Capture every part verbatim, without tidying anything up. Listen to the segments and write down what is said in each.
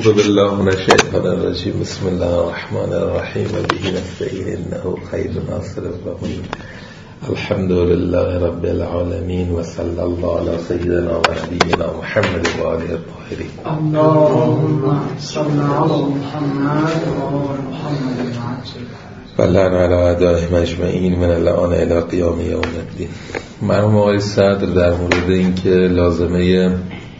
اعوذ بالله من الشیطان الرجیم. بسم الله الرحمن الرحیم. و به نستعین انه خیر ناصر و معین. الحمد لله رب العالمین و صلی الله علی سیدنا و نبینا محمد و آله الطاهرین. اللهم صل علی محمد و آل محمد و لعن علی اعدائهم اجمعین من الان الی قیام یوم الدین. مرحوم آقای صدر در مورد اینکه لازمه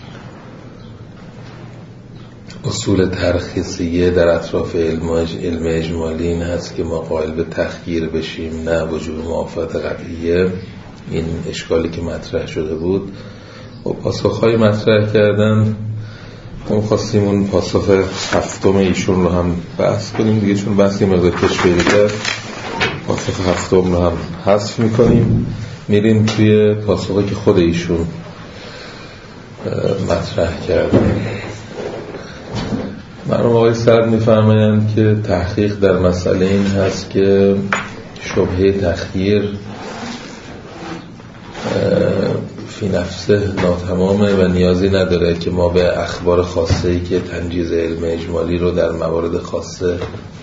اصول ترخیصیه در اطراف علم, علم اجمالی این هست که ما قائل به تخییر بشیم نه وجود موافقت قطعیه. این اشکالی که مطرح شده بود و پاسخهای مطرح کردن. ما خواستیم اون پاسخ هفتم ایشون رو هم بحث کنیم دیگه، چون بحثی مقدار کش پیدا کرد. پاسخ هفتم رو هم حذف میکنیم، میریم توی پاسخی که خود ایشون مطرح کردن. مرحوم آقای صدر می‌فرمایند که تحقیق در مسئله این هست که شبهه تخییر فی نفسه ناتمامه و نیازی نداره که ما به اخبار خاصه‌ای که تنجیز علم اجمالی رو در موارد خاصه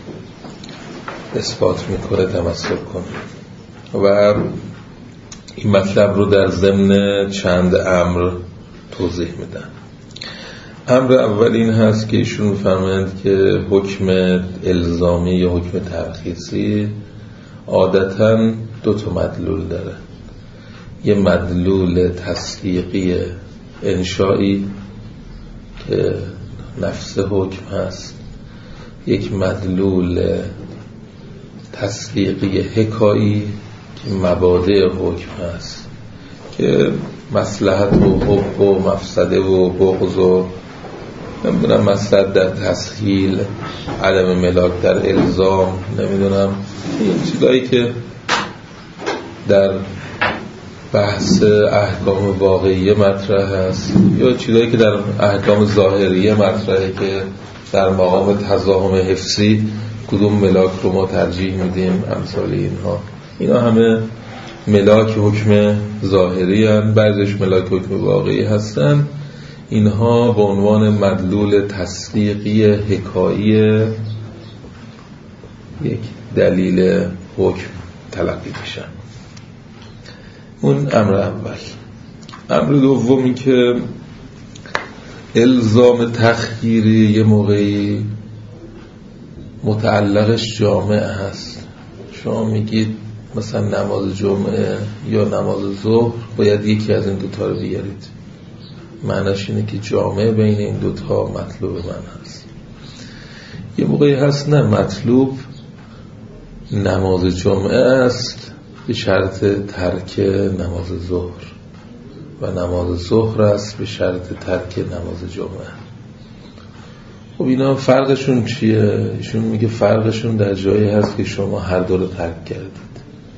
اثبات میکنه تمسک کنیم. و این مطلب رو در ضمن چند امر توضیح میدن. امر اول این هست که ایشون می‌فرمایند که حکم الزامی یا حکم ترخیصی عادتاً دو تا مدلول داره. یه مدلول تصدیقی انشایی که نفس حکم هست، یک مدلول تصدیقی حکایی که مبادئ حکم هست که مصلحت و حب و مفسده و بغض و نمیدونم مصلحت در تسهیل، عدم ملاک در الزام، نمیدونم این چیزایی که در بحث احکام واقعیه مطرح هست یا چیزایی که در احکام ظاهریه مطرحه که در مقام تضاهم حفظی کدوم ملاک رو ما ترجیح میدیم، امثال اینها. اینا همه ملاک حکم ظاهری هستند، بعضیش ملاک حکم واقعی هستن. اینها به عنوان مدلول تصدیقی حکایی یک دلیل حکم تلقی میشن. اون امر اول. امر دومی که الزام تخییری یه موقعی متعلقش جامع هست. شما میگید مثلا نماز جمعه یا نماز ظهر باید یکی از این دوتا رو بیارید، معنیش اینه که جامعه بین این دوتا مطلوب من هست. یه موقعی هست نه مطلوب نماز جمعه است به شرط ترک نماز ظهر و نماز ظهر است به شرط ترک نماز جمعه. خب اینا فرقشون چیه؟ ایشون میگه فرقشون در جایی هست که شما هر دو رو ترک کردید.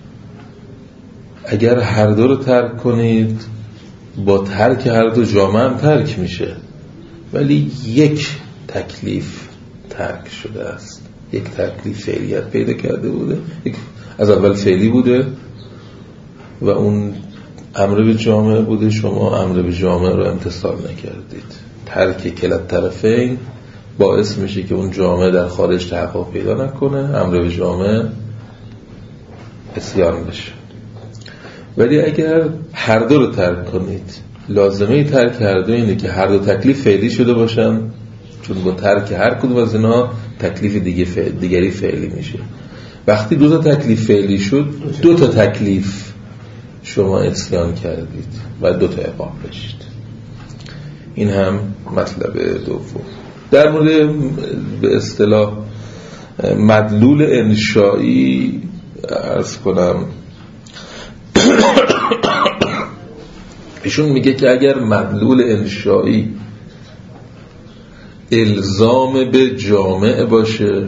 اگر هر دو رو ترک کنید با ترک هر دو جامعه هم ترک میشه، ولی یک تکلیف ترک شده است. یک تکلیف فعلیت پیدا کرده بوده، یک از اول فعلی بوده و اون امر به جامعه بوده، شما امر به جامعه رو امتثال نکردید. ترک کلت طرفین باعث میشه که اون جامعه در خارج تحقق پیدا نکنه، امر به جامعه عصیان بشه. ولی اگر هر دو رو ترک کنید، لازمه ترک هر دو اینه که هر دو تکلیف فعلی شده باشن، چون با ترک هر کدوم از اینا تکلیف دیگه فعل، دیگری فعلی میشه. وقتی دو تا تکلیف فعلی شد، دو تا تکلیف شما عصیان کردید و دو تا عقاب بشید. این هم مطلب دوم. در مورد به اصطلاح مدلول انشایی عرض کنم، ایشون میگه که اگر مدلول انشایی الزام به جامع باشه،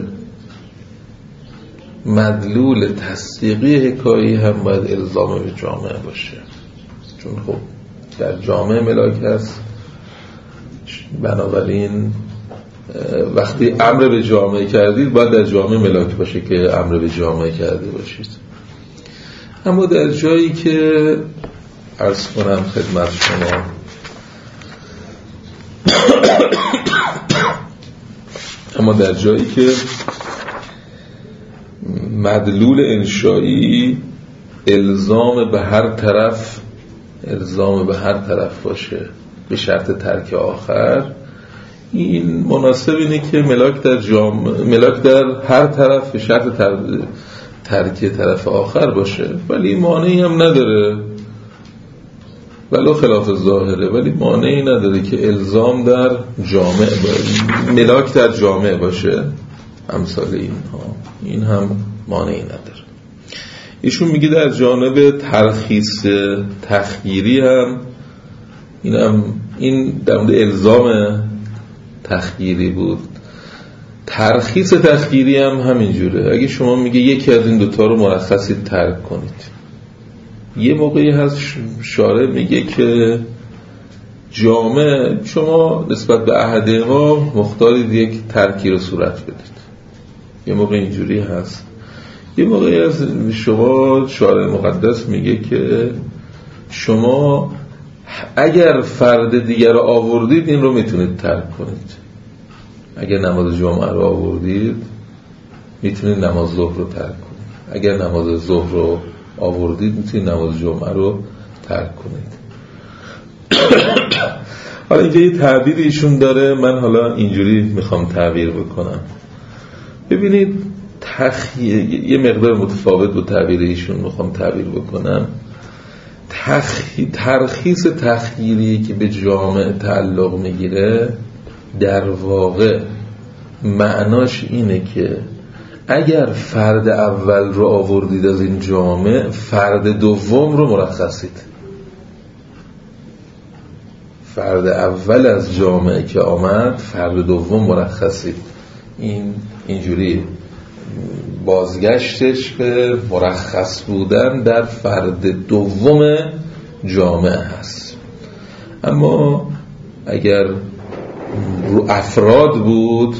مدلول تصدیقی حکایی هم باید الزام به جامع باشه، چون خب در جامع ملاک هست. بنابراین وقتی امر به جامع کردید باید در جامع ملاک باشه که امر به جامع کرده باشید. اما در جایی که عرض کنم خدمت شما اما در جایی که مدلول انشایی الزام به هر طرف الزام به هر طرف باشه به شرط ترک آخر، این مناسب اینه که ملاک در جام ملاک در هر طرف به شرط تر... ترک طرف آخر باشه، ولی مانعی هم نداره، ولو خلاف ظاهره، ولی مانعی نداره که الزام در جامع باشه، ملاک در جامع باشه، امثال اینها، این هم مانعی نداره. ایشون میگه در جانب ترخیص تخییری هم این هم این در مورد الزام تخییری بود. ترخیص تخییری هم همینجوره. اگه شما میگه یکی از این دوتا رو مرخصی ترک کنید، یه موقعی هست شارع میگه که جامع شما نسبت به عهد ما مختارید یک ترکی رو صورت بدید، یه موقع اینجوری هست. یه موقعی از شما شارع مقدس میگه که شما اگر فرد دیگر رو آوردید این رو میتونید ترک کنید. اگر نماز جمعه رو آوردید میتونید نماز ظهر رو ترک کنید. اگر نماز ظهر رو آوردید میتونید نماز جمعه رو ترک کنید. حالا اینجا یه تعبیری ایشون داره، من حالا اینجوری میخوام تعبیر بکنم. ببینید تخییر یه مقدار متفاوت با تعبیر ایشون میخوام تعبیر بکنم. تخی... ترخیص تخییری که به جامع تعلق میگیره در واقع معناش اینه که اگر فرد اول رو آوردید از این جامع، فرد دوم رو مرخصید. فرد اول از جامعه که آمد، فرد دوم مرخصید. این اینجوری بازگشتش به مرخص بودن در فرد دوم جامعه هست. اما اگر رو افراد بود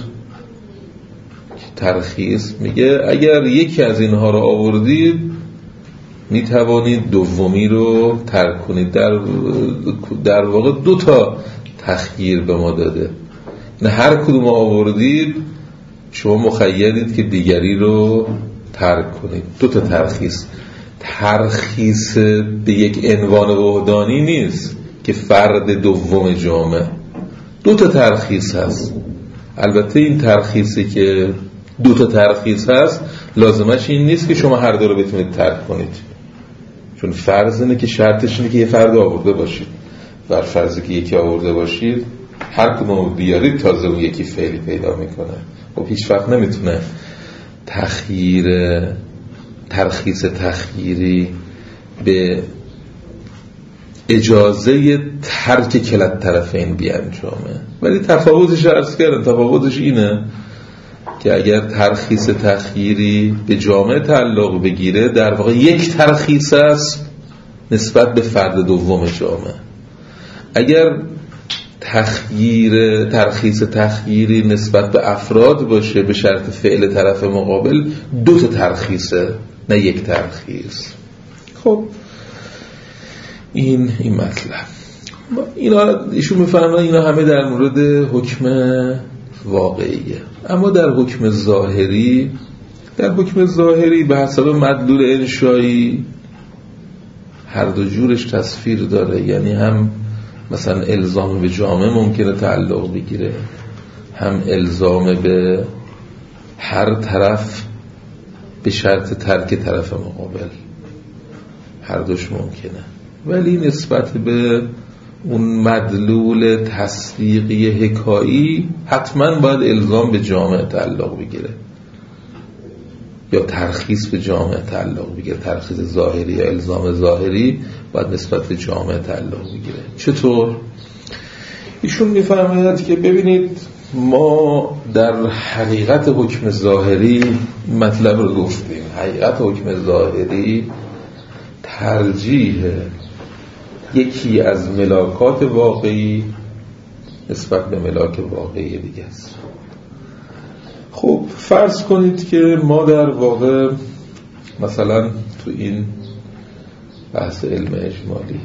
ترخیص میگه اگر یکی از اینها رو آوردید میتوانید دومی رو ترک کنید. در, در واقع دو تا تخییر به ما داده، نه هر کدوم آوردید شما مخیرید که دیگری رو ترک کنید. دو تا ترخیص. ترخیص به یک عنوان وحدانی نیست که فرد دوم جامعه. دو تا ترخیص هست. البته این ترخیصی که دو تا ترخیص هست لازمش این نیست که شما هر دو رو بتونید ترک کنید، چون فرض اینه که شرطش اینه که یه فرد آورده باشید. بر فرضی که یکی آورده باشید هر کدوم بیارید تازه اون یکی فعلی پیدا میکنه. خب هیچ وقت نمیتونه تخییر ترخیص تخییری به اجازه ترک کلت طرفین بیانجامه. ولی تفاوتش عرض کردم، تفاوتش اینه که اگر ترخیص تخییری به جامعه تعلق بگیره در واقع یک ترخیص است نسبت به فرد دوم جامعه. اگر تخییر ترخیص تخییری نسبت به افراد باشه به شرط فعل طرف مقابل، دو تا ترخیصه نه یک ترخیص. خب این این مطلب اینا ایشون میفهمن اینا همه در مورد حکم واقعیه. اما در حکم ظاهری در حکم ظاهری به حسب مدلول انشایی هر دو جورش تصویر داره. یعنی هم مثلا الزام به جامعه ممکنه تعلق بگیره، هم الزام به هر طرف به شرط ترک طرف مقابل، هر دوش ممکنه. ولی نسبت به اون مدلول تصدیقی حکایی حتما باید الزام به جامعه تعلق بگیره یا ترخیص به جامعه تعلق بگیره. ترخیص ظاهری یا الزام ظاهری باید نسبت به جامعه تعلق بگیره. چطور؟ ایشون میفرماید که ببینید ما در حقیقت حکم ظاهری مطلب رو گفتیم. حقیقت حکم ظاهری ترجیح یکی از ملاکات واقعی نسبت به ملاک واقعی دیگه است. خب فرض کنید که ما در واقع مثلا تو این بحث علم اجمالی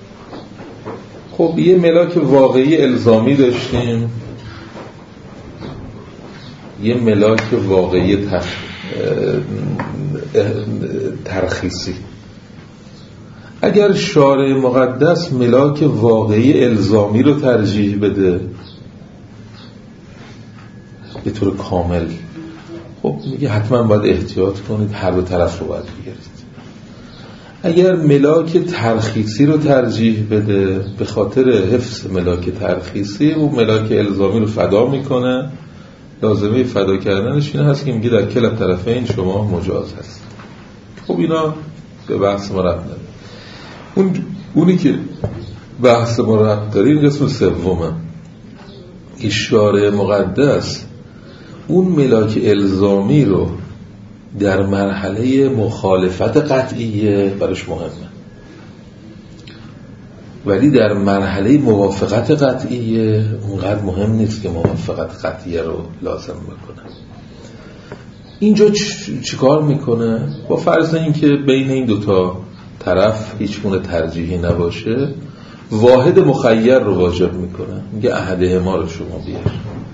خب یه ملاک واقعی الزامی داشتیم یه ملاک واقعی تخ... ترخیصی. اگر شارع مقدس ملاک واقعی الزامی رو ترجیح بده به طور کامل، خب میگه حتما باید احتیاط کنید، هر دو طرف رو باید بگیرید. اگر ملاک ترخیصی رو ترجیح بده به خاطر حفظ ملاک ترخیصی، او ملاک الزامی رو فدا میکنه. لازمه فدا کردنش این هست که میگه در کل طرفین شما مجاز هست. خب اینا به بحث ما ربط نداره. اون اونی که بحث ما ربط داره این قسم سومه. شارع مقدس اون ملاک الزامی رو در مرحله مخالفت قطعیه براش مهمه، ولی در مرحله موافقت قطعیه اونقدر مهم نیست که موافقت قطعیه رو لازم بکنه. اینجا چیکار میکنه؟ با فرض اینکه بین این دوتا طرف هیچ گونه ترجیحی نباشه، واحد مخیر رو واجب میکنه، میگه احدهما رو شما بیار.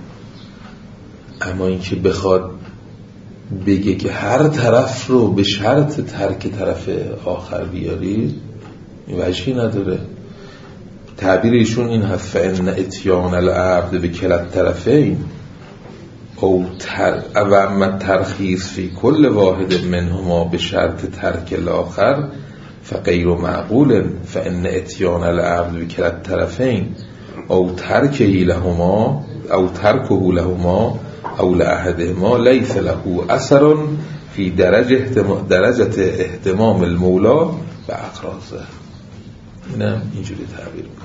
اما اینکه بخواد بگه که هر طرف رو به شرط ترک طرف آخر بیارید، این وجهی نداره. تعبیر ایشون این هست: فإن اتیان العبد به کلا الطرفین او تر او اما ترخیص فی کل واحد منهما به شرط ترک الاخر فغیر معقول. فإن اتیان العبد به کلا الطرفین او ترکه لهما او ترکه لهما او لأحدهما لیس له اثر فی درجه درجت اهتمام المولا به اقراضه. اینم اینجوری تعبیر میکنه.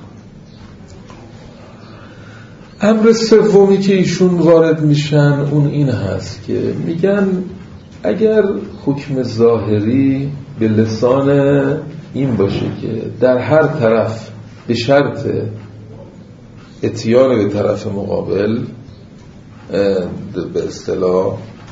امر سومی که ایشون وارد میشن اون این هست که میگن اگر حکم ظاهری به لسان این باشه که در هر طرف به شرط اتیان به طرف مقابل، به اصطلاح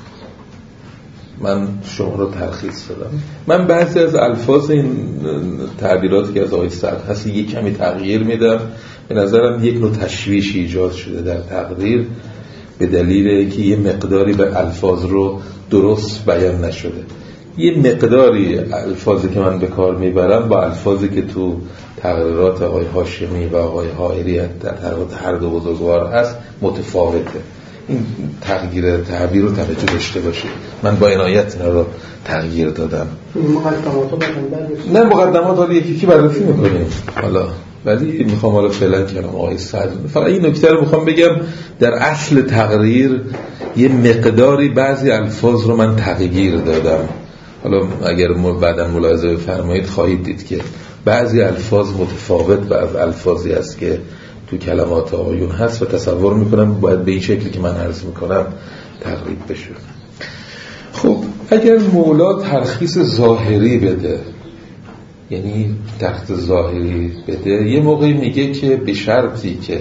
من شما رو ترخیص دادم. من بعضی از الفاظ این تعبیراتی که از آقای سعد هست یک کمی تغییر میدم. به نظرم یک نوع تشویش ایجاد شده در تقریر به دلیل که یه مقداری به الفاظ رو درست بیان نشده. یه مقداری الفاظی که من به کار میبرم با الفاظی که تو تقریرات آقای هاشمی و آقای حائری در تقریرات هر دو بزرگوار هست متفاوته. این تغییر تعبیر رو توجه داشته باشید. من با عنایت اینا رو تغییر دادم. نه مقدمات حالا یکی یکی بررسی میکنیم حالا، ولی میخوام حالا فعلا کنم آقای سعد. فقط این نکته رو میخوام بگم در اصل تقریر یه مقداری بعضی الفاظ رو من تغییر دادم. حالا اگر بعداً ملاحظه بفرمایید خواهید دید که بعضی الفاظ متفاوت با از الفاظی است که تو کلمات آیون هست و تصور میکنم باید به این شکلی که من عرض میکنم تقریب بشه. خب اگر مولا ترخیص ظاهری بده، یعنی تخت ظاهری بده، یه موقعی میگه که به شرطی که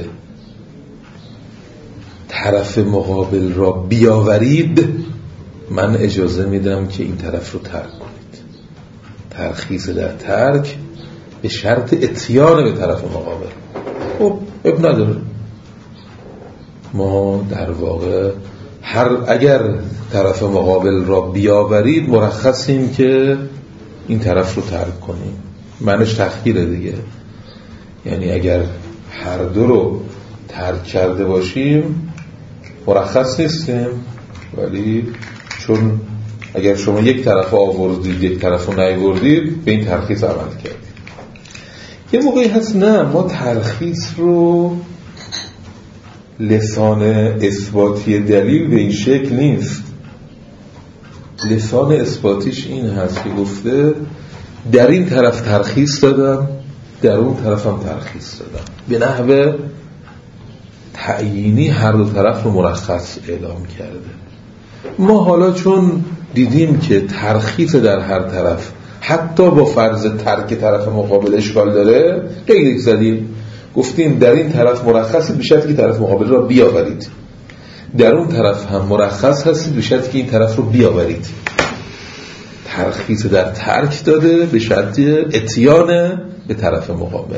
طرف مقابل را بیاورید من اجازه میدم که این طرف رو ترک کنید. ترخیص در ترک به شرط اتیان به طرف مقابل. خب اب نداره. ما در واقع هر اگر طرف مقابل را بیاورید مرخصیم که این طرف رو ترک کنیم. معنیش تخییره دیگه. یعنی اگر هر دو رو ترک کرده باشیم مرخص نیستیم، ولی چون اگر شما یک طرف آوردید یک طرف رو نیاوردید به این ترخیص عمل کردید. یه موقعی هست نه، ما ترخیص رو لسان اثباتی دلیل به این شکل نیست. لسان اثباتیش این هست که گفته در این طرف ترخیص دادم در اون طرف هم ترخیص دادم، به نحو تعیینی هر دو طرف رو مرخص اعلام کرده. ما حالا چون دیدیم که ترخیص در هر طرف حتی با فرض ترک طرف مقابل اشکال داره، قید زدیم گفتیم در این طرف مرخص به شرطی که طرف مقابل را بیاورید، در اون طرف هم مرخص هستید به شرطی که این طرف رو بیاورید. ترخیص در ترک داده به شرط اتیان به طرف مقابل.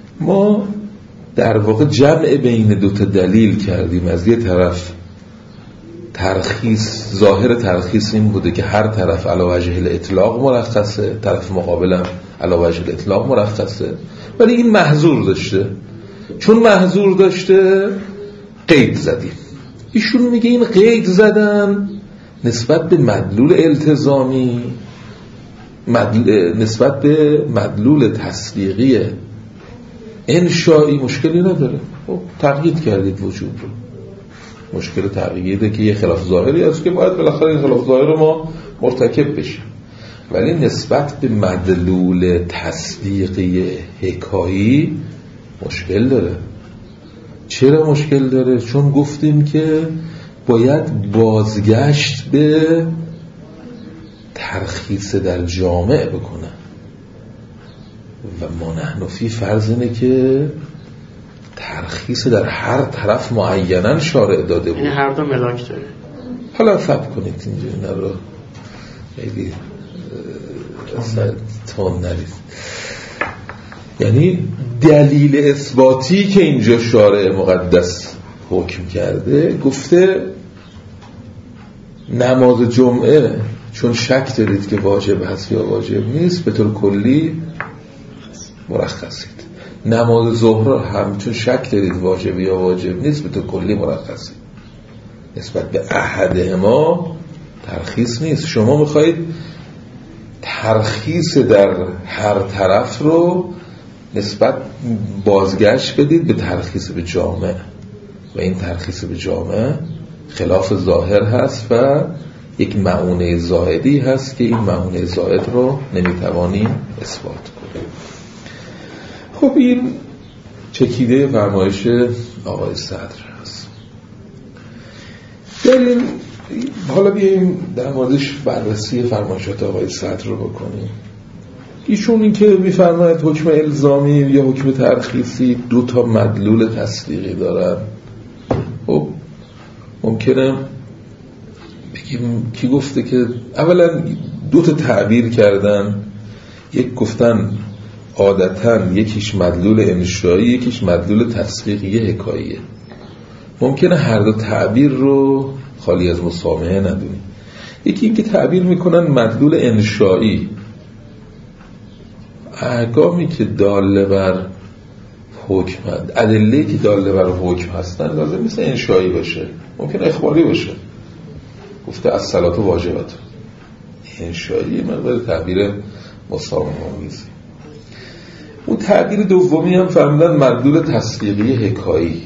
ما در واقع جمع بین دو تا دلیل کردیم. از یه طرف ترخیص، ظاهر ترخیص این بوده که هر طرف علی وجه الاطلاق مرخصه، طرف مقابلم علی وجه الاطلاق مرخصه، ولی این محظور داشته. چون محظور داشته قید زدیم. ایشون میگه این قید زدن نسبت به مدلول التزامی، مدل... نسبت به مدلول تصدیقی انشایی مشکلی نداره. خب تقیید کردید وجوب رو، مشکل تقییده که یه خلاف ظاهری هست که باید بالاخره این خلاف ظاهر رو ما مرتکب بشیم، ولی نسبت به مدلول تصدیقی حکایی مشکل داره. چرا مشکل داره؟ چون گفتیم که باید بازگشت به ترخیص در جامع بکنه و ما نحن فی فرض اینه که ترخیص در هر طرف معیناً شارع داده بود. این هر دو ملاک داره. حالا فهم کنید اینجا اینا رو خیلی تون نرید. یعنی دلیل اثباتی که اینجا شارع مقدس حکم کرده، گفته نماز جمعه چون شک دارید که واجب هست یا واجب نیست به طور کلی مرخصید. نماز ظهر هم چون شک دارید واجب یا واجب نیست به طور کلی مرخصید. نسبت به احد ما ترخیص نیست. شما میخواید ترخیص در هر طرف رو نسبت بازگشت بدید به ترخیص به جامع و این ترخیص به جامع خلاف ظاهر هست و یک معونه زائدی هست که این معونه زائد رو نمیتوانیم اثبات کنیم. خب این چکیده فرمایش آقای صدر هست. در این حالا بیاییم در موردش بررسی فرمایشات آقای صدر رو بکنیم. ایشون این که میفرماید حکم الزامی یا حکم ترخیصی دو تا مدلول تصدیقی دارن. خب ممکنه بگیم کی گفته که اولا دو تا تعبیر کردن، یک گفتن عادتاً یکیش مدلول انشایی یکیش مدلول تصدیقی حکاییه. ممکنه هر دو تعبیر رو خالی از مسامحه ندونیم. یکی این که تعبیر میکنن مدلول انشایی احکامی که داله بر حکم هست، ادله‌ای که داله بر حکم هستن لازم نیست انشایی باشه، ممکن اخباری باشه. گفته الصلاة واجبات انشایی مقدار تعبیر مسامحه آمیزی. اون تعبیر دومی هم فهمیدن مدلول تصدیقی حکایی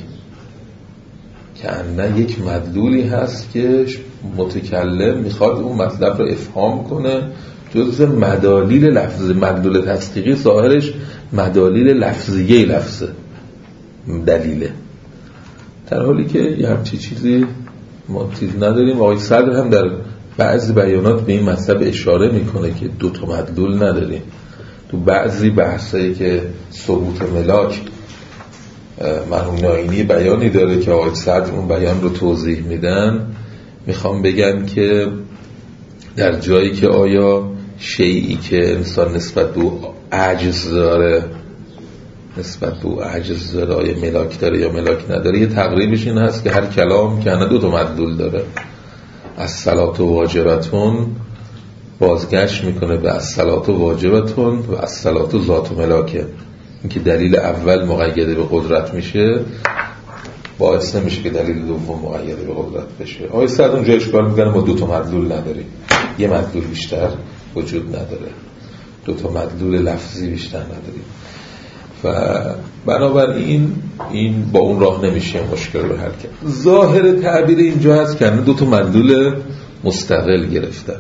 که انه یک مدلولی هست که متکلم میخواد اون مطلب رو افهام کنه جزء مدالیل لفظی. مدلول تصدیقی ظاهرش مدالیل لفظیه لفظه دلیله، در حالی که یه همچی چیزی ما چیز نداریم. آقای صدر هم در بعضی بیانات به این مطلب اشاره میکنه که دو تا مدلول نداریم. تو بعضی بحثایی که ثبوت ملاک مرحوم ناینی بیانی داره که آقای صدر اون بیان رو توضیح میدن، میخوام بگم که در جایی که آیا شیئی که انسان نسبت به عجز داره نسبت به عجز داره آیا ملاک داره یا ملاک نداره، یه تقریبش این هست که هر کلام که دو تا مدلول داره. الصلاة واجبتون بازگشت میکنه به الصلاة واجبتون و الصلاة ذات ملاکه. این که دلیل اول مقیده به قدرت میشه باعث نمیشه که دلیل دوم مقیده به قدرت بشه. آقای صدر اونجا اشکال میکنه ما دو تا مدلول نداریم، یه مدلول بیشتر وجود نداره، دو تا مدلول لفظی بیشتر نداریم و بنابراین این با اون راه نمیشه مشکل رو حل کرد. ظاهر تعبیر اینجا هست که دو تا مدلول مستقل گرفتن.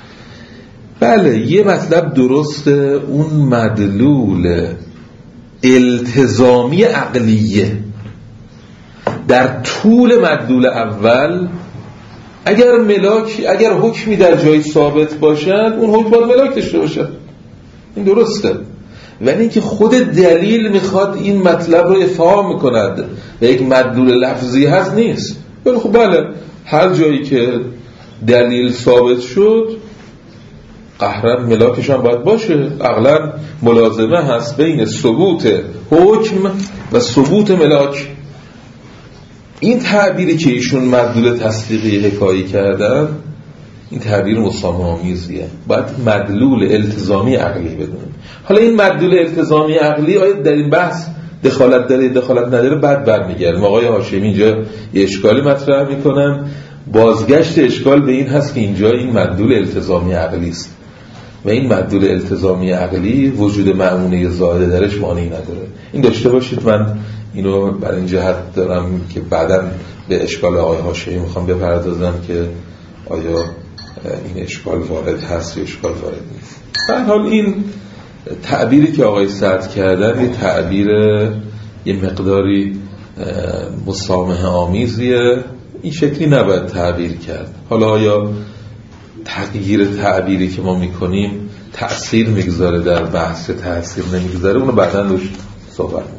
بله یه مطلب درسته، اون مدلول التزامی عقلیه در طول مدلول اول اگر ملاک اگر حکمی در جایی ثابت باشد اون حکم باید ملاک داشته باشد، این درسته. ولی اینکه خود دلیل میخواد این مطلب رو افهام میکند و یک مدلول لفظی هست نیست. ولی خب بله هر جایی که دلیل ثابت شد قهرن ملاکش هم باید باشه. عقلا ملازمه هست بین ثبوت حکم و ثبوت ملاک. این تعبیری که ایشون مدلول تصدیقی حکایی کردن، این تعبیر مسامحه آمیزیه. باید مدلول التزامی عقلی بدونیم. حالا این مدلول التزامی عقلی آیا در این بحث دخالت داره دخالت نداره؟ بعد برمیگردیم. آقای هاشمی اینجا یه اشکالی مطرح میکنن. بازگشت اشکال به این هست که اینجا این مدلول التزامی عقلی است و این مدلول التزامی عقلی وجود مأمونه زائده درش مانعی نداره. این داشته باشید. من اینو برای این جهت دارم که بعداً به اشکال آقای هاشمی میخوام بپردازم که آیا این اشکال وارد هست یا اشکال وارد نیست. در حال این تعبیری که آقای سعد کردن یه تعبیر یه مقداری مسامحه آمیزیه. این شکلی نباید تعبیر کرد. حالا آیا تغییر تعبیری که ما میکنیم تأثیر میگذاره در بحث، تأثیر نمیگذاره، اونو بعداً روش صحبت میکنم.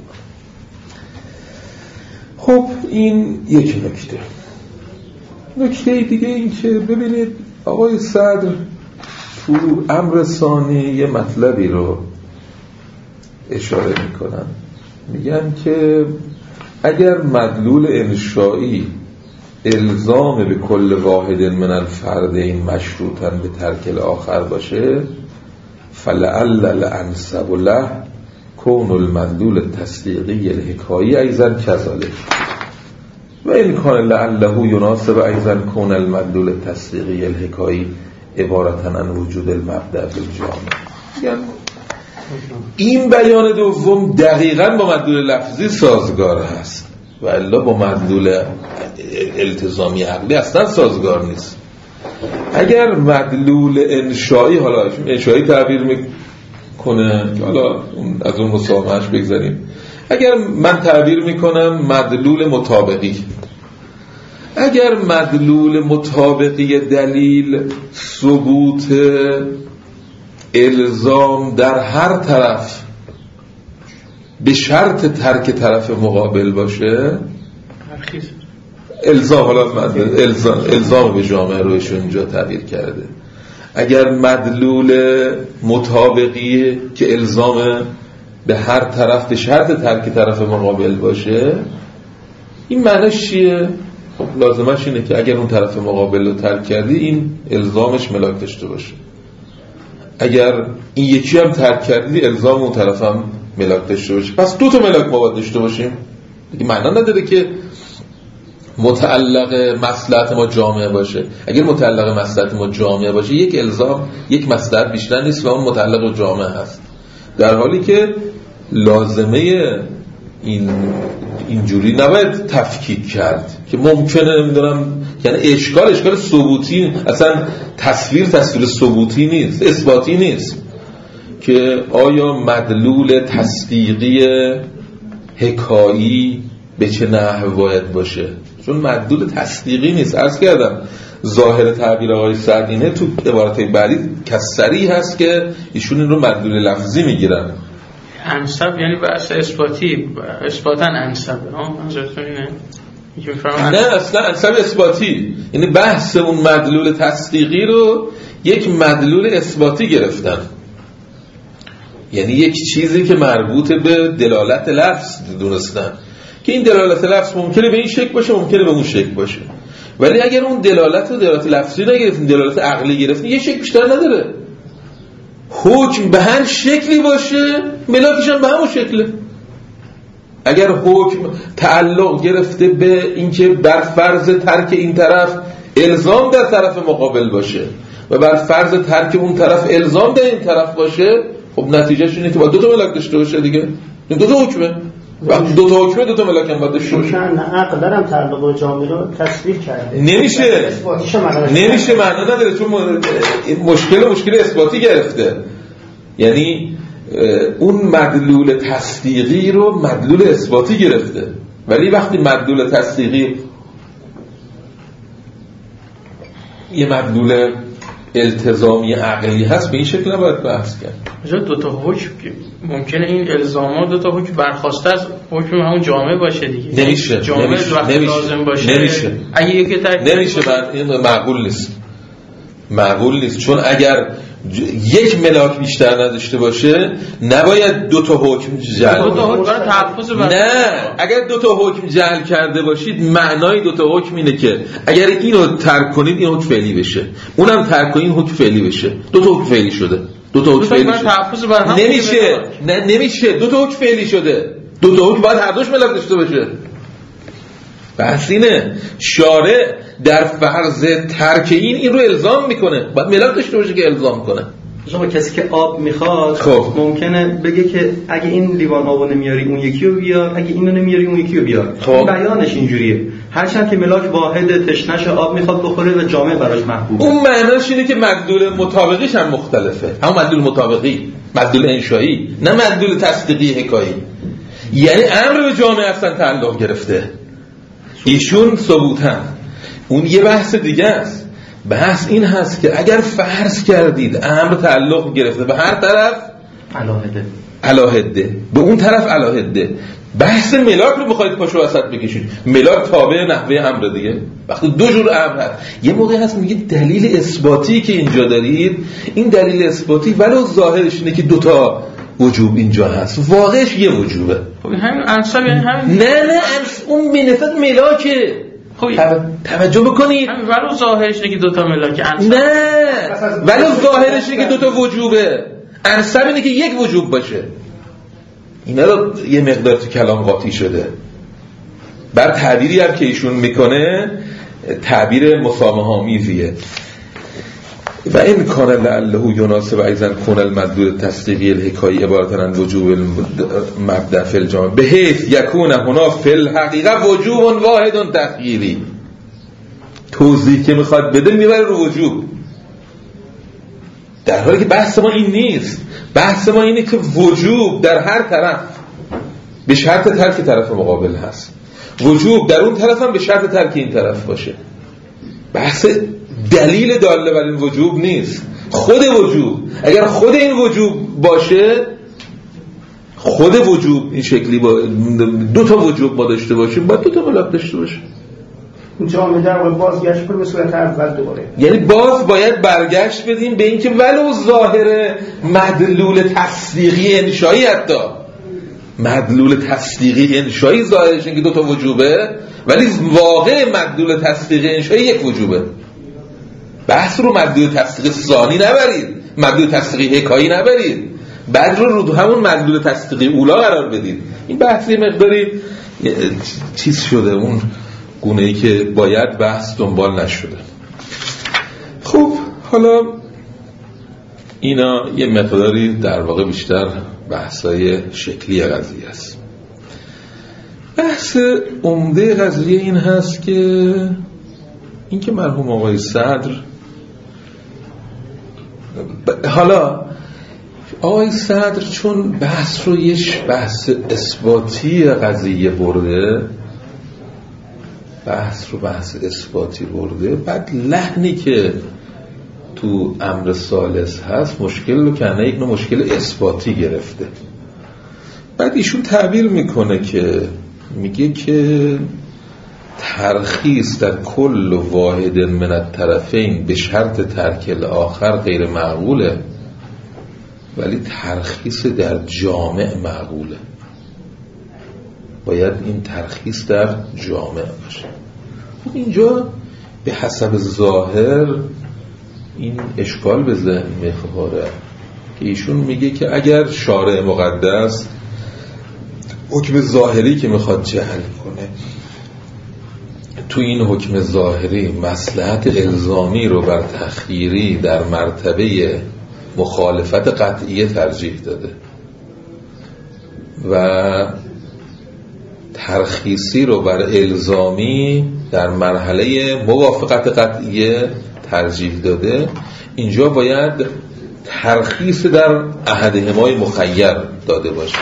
خب این یک نکته. نکته دیگه این که ببینید آقای صدر تو امر ثانی یه مطلبی رو اشاره میکنن. میگن که اگر مدلول انشایی الزام به کل واحد من الفردین مشروطاً به ترک الاخر باشه، فلعل الانسب له کون المدلول التصدیقی الحکایی ایضا کذالک و این کان لعله یناسب ایضا کون المدلول التصدیقی الحکایی عبارتاً عن وجود المبدأ بالجامع. این بیان دوم دقیقاً با مدلول لفظی سازگار هست و الا با مدلول التزامی عقلی اصلا سازگار نیست. اگر مدلول انشایی، حالا انشایی تعبیر میکنه که حالا از اون مسامحهش بگذاریم، اگر من تعبیر میکنم مدلول مطابقی، اگر مدلول مطابقی دلیل ثبوت الزام در هر طرف به شرط ترک طرف مقابل باشه، الزام، حالا الزام, الزام به جامعه روش اونجا تعبیر کرده، اگر مدلول مطابقی که الزام به هر طرف به شرط ترک طرف مقابل باشه، این معنیش چیه؟ خب لازمش اینه که اگر اون طرف مقابل رو ترک کردی این الزامش ملاک داشته باشه، اگر این یکی هم ترک کردی الزام اون طرف هم ملاک داشته باشه. پس دو تا ملاک ما باید داشته باشیم دیگه. معنا نداره که متعلق مصلحت ما جامعه باشه. اگر متعلق مصلحت ما جامعه باشه یک الزام یک مصلحت بیشتر نیست و اون متعلق جامعه هست، در حالی که لازمه این اینجوری نباید تفکیک کرد که ممکنه نمیدونم، یعنی اشکال اشکال ثبوتی، اصلا تصویر تصویر ثبوتی نیست، اثباتی نیست که آیا مدلول تصدیقی حکایی به چه نحو باید باشه، چون مدلول تصدیقی نیست. عرض کردم ظاهر تعبیر آقای سعدینه تو عبارت بعدی کسری هست که ایشون این رو مدلول لفظی میگیرن. انسب یعنی بحث اثباتی، اثباتاً انسب، ها منظورتون اینه؟ نه اصلا انسب اثباتی، یعنی بحث اون مدلول تصدیقی رو یک مدلول اثباتی گرفتن، یعنی یک چیزی که مربوط به دلالت لفظ دونستن که این دلالت لفظ ممکنه به این شکل باشه ممکنه به اون شکل باشه، ولی اگر اون دلالت رو دلالت لفظی نگرفتیم دلالت عقلی گرفتیم یه شکل بیشتر نداره. حکم به هر شکلی باشه ملاکش هم به همون شکله. اگر حکم تعلق گرفته به اینکه بر فرض ترک این طرف الزام در طرف مقابل باشه و بر فرض ترک اون طرف الزام در این طرف باشه، خب نتیجهش اینه که با دو تا ملاک داشته باشه دیگه. این دو تا حکمه، وقتی دو تا حکمه دو تا ملاک هم باید داشته باشه. عقل دارم تعلق جامعه رو تصویر کرده، نمیشه نمیشه معنا نداره، چون مشکل مشکل اثباتی گرفته. یعنی اون مدلول تصدیقی رو مدلول اثباتی گرفته، ولی وقتی مدلول تصدیقی یه مدلول التزامی عقلی هست به این شکل نباید بحث کرد. مثلا دو تا حکم ممکنه این الزامات دو تا حکم برخواسته از حکم همون جامعه باشه دیگه. نمیشه جامعه نمیشه وقتی نمیشه. لازم باشه نمیشه. اگه یکی ترک نمیشه من این معقول نیست معقول نیست چون اگر یک ملاک بیشتر نداشته باشه نباید دو تا حکم جعل دو تا حکم برای تحفظ بر نه اگر دو تا حکم جعل کرده باشید معنای دو تا حکم اینه که اگر اینو ترک کنید این حکم فعلی بشه اونم ترک کنید این حکم فعلی بشه دو تا حکم فعلی شده دو تا حکم فعلی شده نمیشه نه نمیشه دو تا حکم فعلی شده دو تا حکم باید هر دوش ملاک داشته باشه بحث اینه شارع در فرض ترک این این رو الزام میکنه باید ملاک داشته باشه که الزام کنه. شما کسی که آب میخواد خب. ممکنه بگه که اگه این لیوان آبو نمیاری اون یکی رو بیار اگه اینو نمیاری اون یکی رو بیار خب. بیانش اینجوریه هرچند که ملاک واحد تشنش آب میخواد بخوره و جامع براش محبوبه اون معناش اینه که مدلول مطابقیش هم مختلفه همون مدلول مطابقی مدلول انشایی نه مدلول تصدیقی حکایی یعنی امر به جامع اصلا تعلق گرفته ایشون ثبوتن اون یه بحث دیگه است بحث این هست که اگر فرض کردید امر تعلق گرفته به هر طرف علاهده علاهده به اون طرف علاهده بحث ملاک رو بخواید پاشو وسط بکشید ملاک تابع نحوه امر دیگه وقتی دو جور امر هست یه موقع هست میگه دلیل اثباتی که اینجا دارید این دلیل اثباتی ولو ظاهرش اینه که دوتا وجوب اینجا هست واقعش یه وجوبه خب همین انصاب یعنی همین نه نه اون بنفت ملاکه خب توجه بکنید همین ولو ظاهرش اینه که دوتا ملاک انصاب نه ولو ظاهرش اینه که دوتا وجوبه انصاب اینه که یک وجوب باشه اینا رو یه مقدار تو کلام قاطی شده بر تعبیری هم که ایشون میکنه تعبیر مسامحه آمیزیه و این کان لعله یناسب ایضا کون المدلول تصدیقی الحکایی عبارتاً عن وجوب مبدأ فی الجامع بحیث یکون هنا فی الحقیقه وجوب واحد تغییری توضیح که میخواد بده میبره رو وجوب در حالی که بحث ما این نیست بحث ما اینه که وجوب در هر طرف به شرط ترک طرف مقابل هست وجوب در اون طرف هم به شرط ترک این طرف باشه بحث دلیل داله بر این وجوب نیست خود وجوب اگر خود این وجوب باشه خود وجوب این شکلی با دو تا وجوب با داشته باشیم باید دو تا ملاک داشته باشه جامعه در واقع بازگشت کنه به صورت اول دوباره یعنی باز باید برگشت بدیم به اینکه ولو ظاهر مدلول تصدیقی انشایی حتی مدلول تصدیقی انشایی ظاهرش اینکه دو تا وجوبه ولی واقع مدلول تصدیقی انشایی یک وجوبه بحث رو مدلول تصدیقی ثانی نبرید مدلول تصدیقی حکایی نبرید بعد رو رو همون مدلول تصدیقی اولا قرار بدید این بحثی مقداری چیز شده اون گونه‌ای که باید بحث دنبال نشده خب حالا اینا یه مقداری در واقع بیشتر بحثای شکلی قضیه است بحث عمده قضیه این هست که این که مرحوم آقای صدر حالا آقای صدر چون بحث رو یه بحث اثباتی قضیه برده بحث رو بحث اثباتی برده بعد لحنی که تو امر ثالث هست مشکل رو کنه یک نوع مشکل اثباتی گرفته بعد ایشون تعبیر میکنه که میگه که ترخیص در کل واحد من الطرفین به شرط ترک الاخر غیر معقوله ولی ترخیص در جامع معقوله باید این ترخیص در جامع باشه اینجا به حسب ظاهر این اشکال به ذهن میخوره که ایشون میگه که اگر شارع مقدس حکم ظاهری که میخواد جعل کنه تو این حکم ظاهری مصلحت الزامی رو بر تخییری در مرتبه مخالفت قطعیه ترجیح داده و ترخیصی رو بر الزامی در مرحله موافقت قطعیه ترجیح داده اینجا باید ترخیص در احدهمای مخیر داده باشه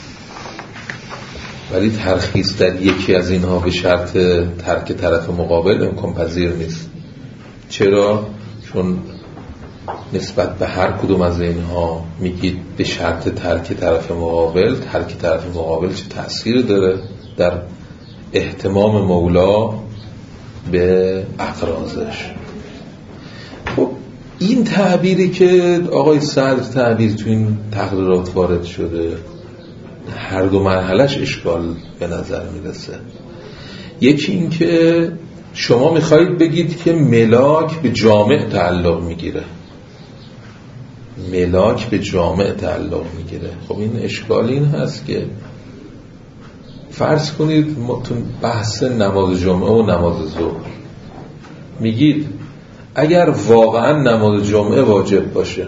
ولی ترخیص در یکی از اینها به شرط ترک طرف مقابل امکان پذیر نیست چرا؟ چون نسبت به هر کدوم از اینها میگید به شرط ترک طرف مقابل ترک طرف مقابل چه تأثیر داره در اهتمام مولا به اقراضش خب این تعبیری که آقای صدر تعبیر تو این تقریرات وارد شده هر دو مرحلهش اشکال به نظر میرسه. یکی این که شما میخواید بگید که ملاک به جامع تعلق میگیره، ملاک به جامع تعلق میگیره. خب این اشکال این هست که فرض کنید ما تو بحث نماز جمعه و نماز ظهر میگید اگر واقعا نماز جمعه واجب باشه،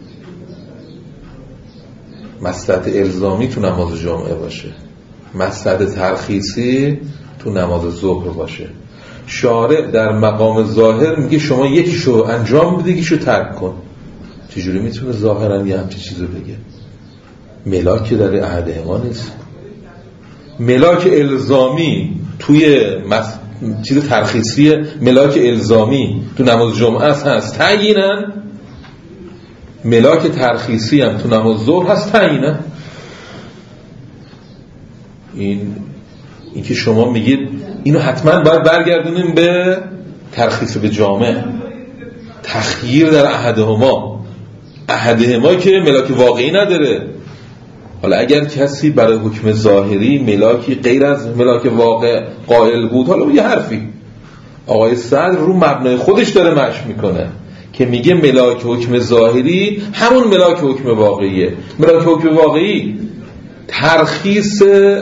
مصلحت الزامی تو نماز جمعه باشه، مصلحت ترخیصی تو نماز ظهر باشه، شارع در مقام ظاهر میگه شما یکیشو انجام بده یکیشو ترک کن، چجوری میتونه ظاهرا یه همچین چیزو بگه؟ ملاک در عهد ما نیست. ملاک الزامی توی مس... چیز ترخیصی، ملاک الزامی تو نماز جمعه هست هست تعیینن، ملاک ترخیصی هم تو نماز ظهر هست تعیینن. این این که شما میگید اینو حتما باید برگردونیم به ترخیص به جامع، تخییر در احدهما، احدهما که ملاک واقعی نداره. حالا اگر کسی برای حکم ظاهری ملاکی غیر از ملاک واقع قائل بود، حالا یه حرفی آقای صدر رو مبنای خودش داره مشی میکنه که میگه ملاک حکم ظاهری همون ملاک حکم واقعیه. ملاک حکم واقعی ترخیص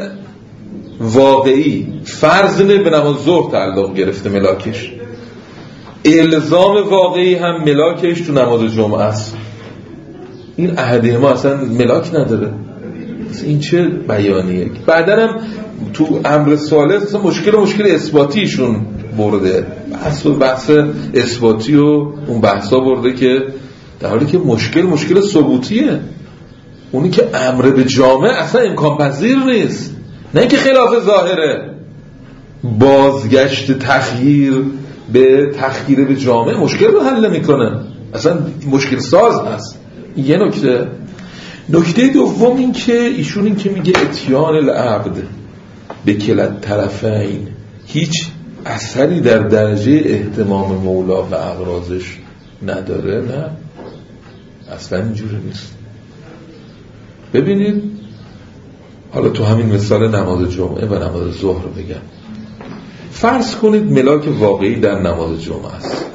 واقعی فرض نه به نماز ظهر تعلق گرفته ملاکش، الزام واقعی هم ملاکش تو نماز جمعه است. این عهده ما اصلا ملاک نداره. این چه بیانیه؟ بعدن هم تو امر ثالث مشکل مشکل اثباتیشون برده، بحث و بحث اثباتی و اون بحثا برده که در حالی که مشکل مشکل ثبوتیه. اونی که امر به جامع اصلا امکان پذیر نیست، نه اینکه خلاف ظاهره. بازگشت تخییر به تخییر به جامع مشکل رو حل میکنه، اصلا مشکل ساز هست. یه نکته. نکته دوم این که ایشون این که میگه اتیان العبد به کلا طرفین هیچ اثری در درجه اهتمام مولا و اغراضش نداره. نه اصلا اینجوری نیست. ببینید حالا تو همین مثال نماز جمعه و نماز ظهر رو بگم. فرض کنید ملاک واقعی در نماز جمعه است.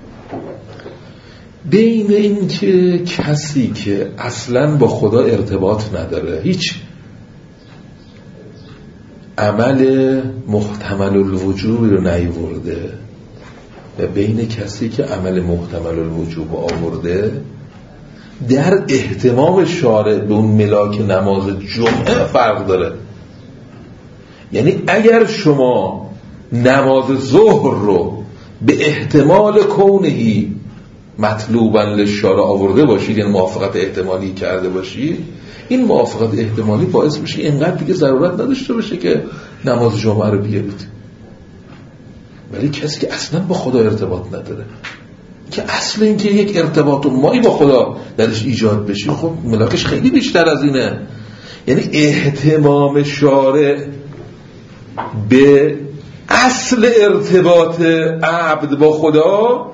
بین این که کسی که اصلا با خدا ارتباط نداره، هیچ عمل محتمل الوجوبی رو نیورده، و بین کسی که عمل محتمل الوجوب آورده، در اهتمام شارع به اون ملاک نماز جمعه فرق داره. یعنی اگر شما نماز ظهر رو به احتمال کونهی مطلوباً للشارع آورده باشید، یعنی موافقت احتمالی کرده باشید، این موافقت احتمالی باعث میشه اینقدر دیگه ضرورت نداشته باشه که نماز جمعه رو بیارید. ولی کسی که اصلا با خدا ارتباط نداره، که اصل این که یک ارتباط مایی با خدا درش ایجاد بشه، خب ملاکش خیلی بیشتر از اینه. یعنی اهتمام شارع به اصل ارتباط عبد با خدا،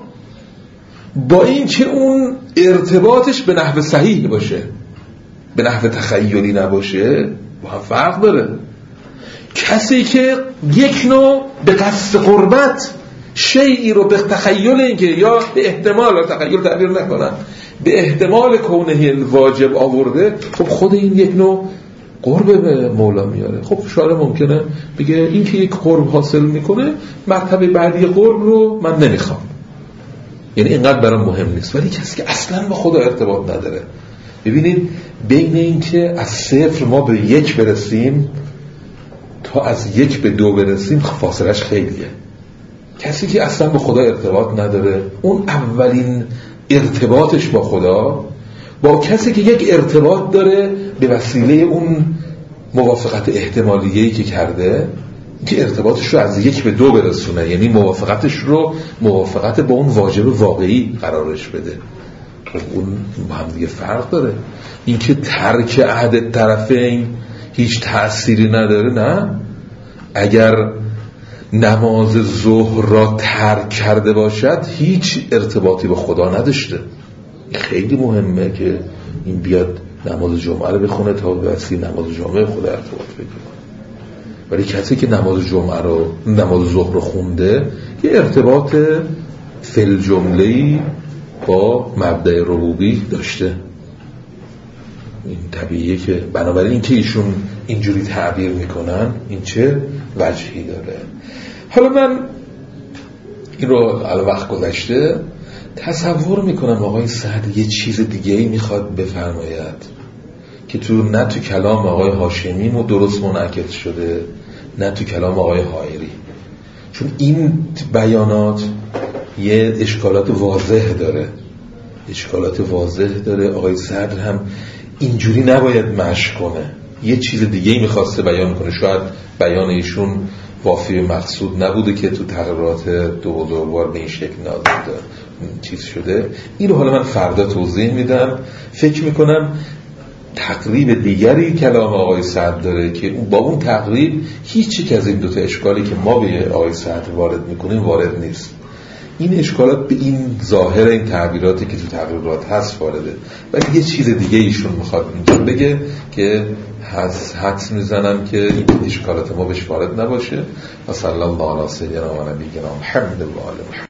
با این که اون ارتباطش به نحو صحیح باشه، به نحو تخیلی نباشه، با هم فرق داره. کسی که یک نوع به قصد قربت شیئی رو به تخیل اینکه یا به احتمال تخیل تعبیر نکنن، به احتمال کونه واجب آورده، خب خود این یک نوع قرب به مولا میاره. خب شارع ممکنه بگه این که یک قرب حاصل میکنه، مرتبه بعدی قرب رو من نمیخوام، یعنی اینقدر برام مهم نیست. ولی کسی که اصلا با خدا ارتباط نداره، ببینید بین این که از صفر ما به یک برسیم تا از یک به دو برسیم فاصلش خیلیه. کسی که اصلا با خدا ارتباط نداره، اون اولین ارتباطش با خدا با کسی که یک ارتباط داره به وسیله اون موافقت احتمالیه‌ای که کرده، که ارتباطش رو از یک به دو برسونه، یعنی موافقتش رو موافقت با اون واجب واقعی قرارش بده. خب اون با هم دیگه فرق داره. این که ترک عهد طرفین هیچ تأثیری نداره، نه. اگر نماز ظهر را ترک کرده باشد هیچ ارتباطی با خدا نداشته. خیلی مهمه که این بیاد نماز جمعه رو بخونه تا به وسیله نماز جمعه خدا ارتباط بگیره. ولی کسی که نماز جمعه رو نماز ظهر رو خونده یه ارتباط فل جمله‌ای با مبدأ ربوبی داشته. این طبیعیه که بنابراین این که ایشون اینجوری تعبیر میکنن این چه وجهی داره. حالا من این رو الان وقت گذشته تصور میکنم آقای سعد یه چیز دیگه ای میخواد بفرماید که تو نه تو کلام آقای هاشمی مو درست منعکس شده نه تو کلام آقای حائری، چون این بیانات یه اشکالات واضح داره اشکالات واضح داره. آقای صدر هم اینجوری نباید مشق کنه، یه چیز دیگه ای میخواسته بیان کنه. شاید بیان ایشون وافی مقصود نبوده که تو تقریرات دو بزرگوار به این شکل نازده چیز شده. این رو حالا من فردا توضیح میدم. فکر میکنم تقریب دیگری کلام آقای سعد داره که با اون تقریب هیچ یک از این دوتا اشکالی که ما به آقای سعد وارد میکنیم وارد نیست. این اشکالات به این ظاهر این تعبیراتی که تو تقریرات هست وارده، ولی یه چیز دیگه ایشون میخواد اینجا بگه که حدس میزنم که این اشکالات ما بهش وارد نباشه. و صلی الله علی سیدنا و نبینا محمد و آله محمد.